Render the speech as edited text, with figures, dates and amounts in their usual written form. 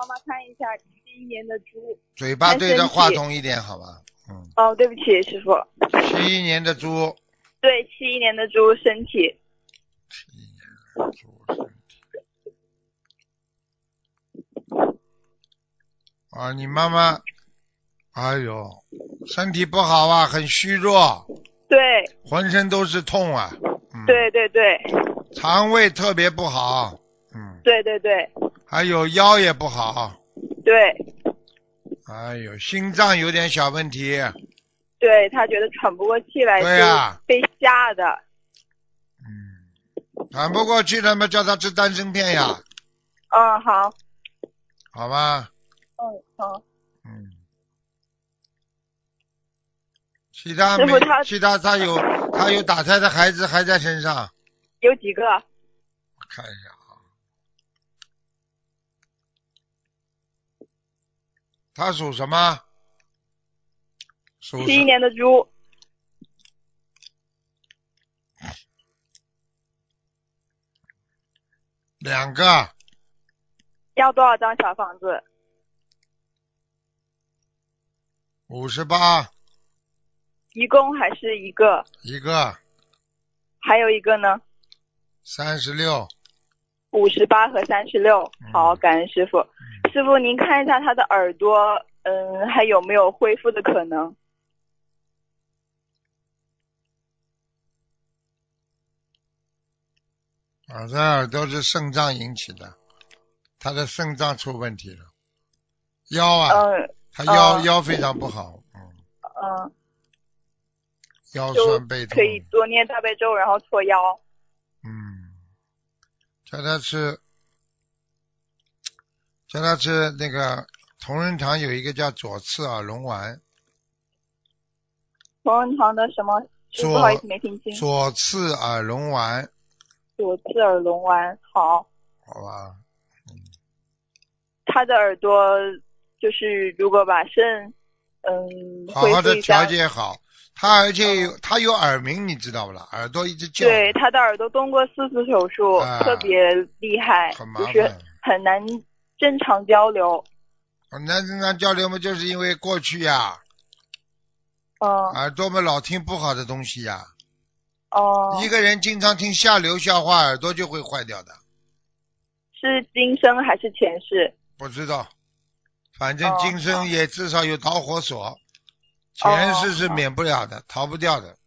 妈妈看一下71年的猪。 嘴巴对着话筒一点好吗？ 哦，对不起，师傅。 71年的猪。 对，71年的猪身体。 71年的猪身体。啊，你妈妈，哎呦，身体不好啊，很虚弱。 对。 浑身都是痛啊。 对对对。 肠胃特别不好。 对对对。 还有腰也不好。 对。 哎呦，心脏有点小问题。 对，他觉得喘不过气来， 对啊， 被吓的。 喘不过去了嘛，叫他吃丹参片呀。 好。 好吧。 好。 其他师傅他有打胎的孩子还在身上。 有几个？ 我看一下啊。他属什么 ？71年的猪。 2个。 要多少张小房子 ？58。 一共还是一个？ 一个。 还有一个呢 ？36。 58和36。好，感恩师傅。师傅您看一下他的耳朵，还有没有恢复的可能？ 这耳朵是肾脏引起的，他的肾脏出问题了。腰啊。他腰非常不好。腰酸背痛。 可以多念大悲咒，然后搓腰。 叫他吃那个同仁堂有一个叫左次耳龙丸。 同仁堂的什么？不好意思，没听清。 左次耳龙丸。 左次耳龙丸。好。 好吧。 他的耳朵就是如果把肾好好的调节好。而且他有耳鸣，你知道不啦？耳朵一直叫。 对，他的耳朵动过4次手术，特别厉害， 很麻烦， 就是很难正常交流。 很难正常交流嘛，就是因为过去呀。耳朵嘛老听不好的东西呀。一个人经常听下流笑话，耳朵就会坏掉的。 是今生还是前世？ 不知道，反正今生也至少有导火索。前世是免不了的，逃不掉的。